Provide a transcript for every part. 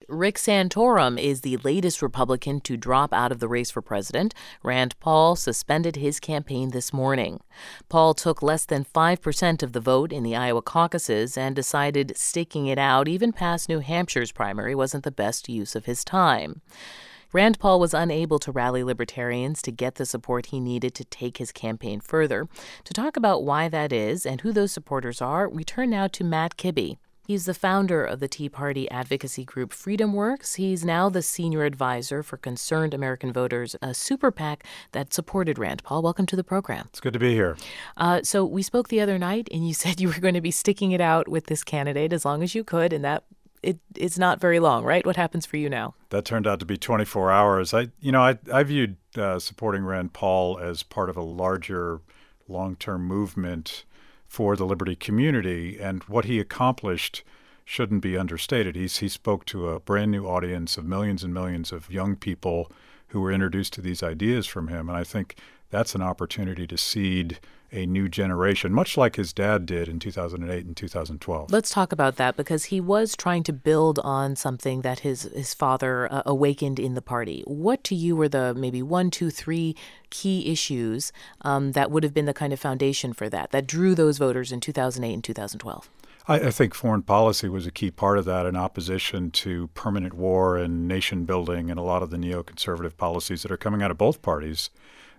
Rick Santorum is the latest Republican to drop out of the race for president. Rand Paul suspended his campaign this morning. Paul took less than 5% of the vote in the Iowa caucuses and decided sticking it out even past New Hampshire's primary wasn't the best use of his time. Rand Paul was unable to rally libertarians to get the support he needed to take his campaign further. To talk about why that is and who those supporters are, we turn now to Matt Kibbe. He's the founder of the Tea Party advocacy group FreedomWorks. He's now the senior advisor for Concerned American Voters, a super PAC that supported Rand Paul. Welcome to the program. It's good to be here. So we spoke the other night, and you said you were going to be sticking it out with this candidate as long as you could, and that it's not very long, right? What happens for you now? That turned out to be 24 hours. I viewed supporting Rand Paul as part of a larger long-term movement for the liberty community, and what he accomplished shouldn't be understated. He spoke to a brand new audience of millions and millions of young people who were introduced to these ideas from him, and I think that's an opportunity to seed a new generation, much like his dad did in 2008 and 2012. Let's talk about that, because he was trying to build on something that his father awakened in the party. What to you were the maybe 1, 2, 3 key issues that would have been the kind of foundation for that drew those voters in 2008 and 2012? I think foreign policy was a key part of that, in opposition to permanent war and nation building and a lot of the neoconservative policies that are coming out of both parties.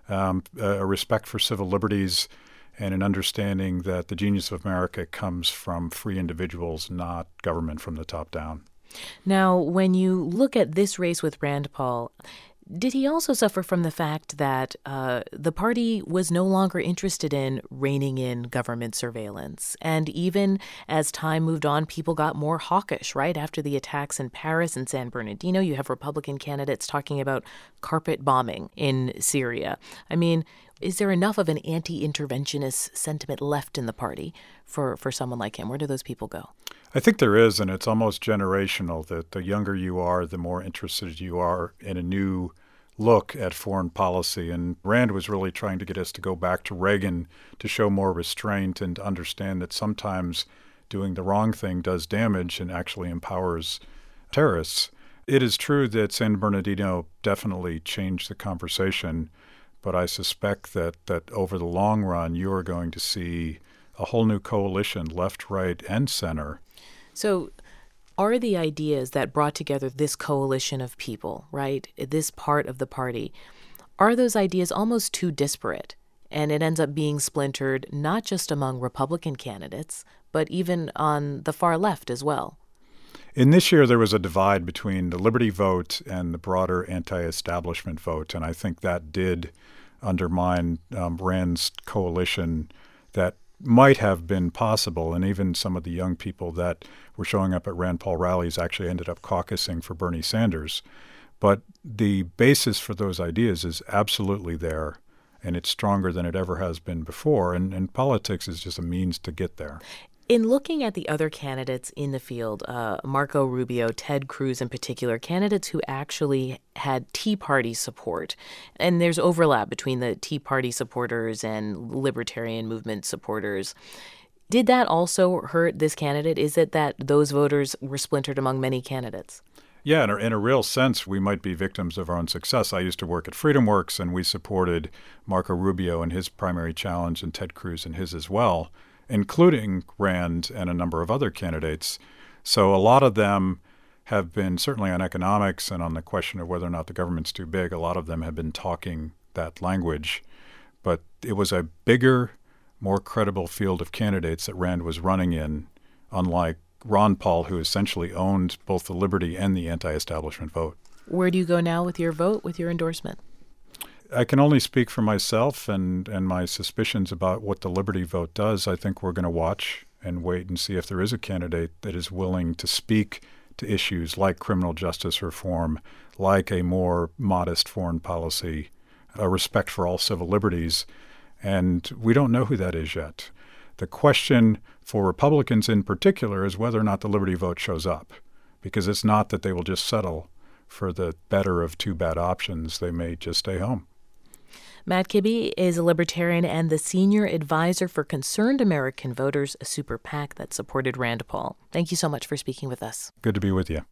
A respect for civil liberties and an understanding that the genius of America comes from free individuals, not government from the top down. Now, when you look at this race with Rand Paul, did he also suffer from the fact that the party was no longer interested in reining in government surveillance? And even as time moved on, people got more hawkish, right? After the attacks in Paris and San Bernardino, you have Republican candidates talking about carpet bombing in Syria. I mean, is there enough of an anti-interventionist sentiment left in the party for someone like him? Where do those people go? I think there is, and it's almost generational, that the younger you are, the more interested you are in a new look at foreign policy. And Rand was really trying to get us to go back to Reagan to show more restraint and to understand that sometimes doing the wrong thing does damage and actually empowers terrorists. It is true that San Bernardino definitely changed the conversation, but I suspect that over the long run, you are going to see a whole new coalition, left, right, and center. So are the ideas that brought together this coalition of people, right, this part of the party, are those ideas almost too disparate? And it ends up being splintered not just among Republican candidates, but even on the far left as well. In this year, there was a divide between the liberty vote and the broader anti-establishment vote, and I think that did undermine Rand's coalition that might have been possible. And even some of the young people that were showing up at Rand Paul rallies actually ended up caucusing for Bernie Sanders. But the basis for those ideas is absolutely there, and it's stronger than it ever has been before. And politics is just a means to get there. In looking at the other candidates in the field, Marco Rubio, Ted Cruz in particular, candidates who actually had Tea Party support, and there's overlap between the Tea Party supporters and libertarian movement supporters. Did that also hurt this candidate? Is it that those voters were splintered among many candidates? Yeah, in a real sense, we might be victims of our own success. I used to work at FreedomWorks, and we supported Marco Rubio in his primary challenge and Ted Cruz in his as well, including Rand and a number of other candidates. So a lot of them have been, certainly on economics and on the question of whether or not the government's too big, a lot of them have been talking that language. But it was a bigger, more credible field of candidates that Rand was running in, unlike Ron Paul, who essentially owned both the liberty and the anti-establishment vote. Where do you go now with your vote, with your endorsement? I can only speak for myself and my suspicions about what the liberty vote does. I think we're going to watch and wait and see if there is a candidate that is willing to speak to issues like criminal justice reform, like a more modest foreign policy, a respect for all civil liberties. And we don't know who that is yet. The question for Republicans in particular is whether or not the liberty vote shows up, because it's not that they will just settle for the better of two bad options. They may just stay home. Matt Kibbe is a libertarian and the senior advisor for Concerned American Voters, a super PAC that supported Rand Paul. Thank you so much for speaking with us. Good to be with you.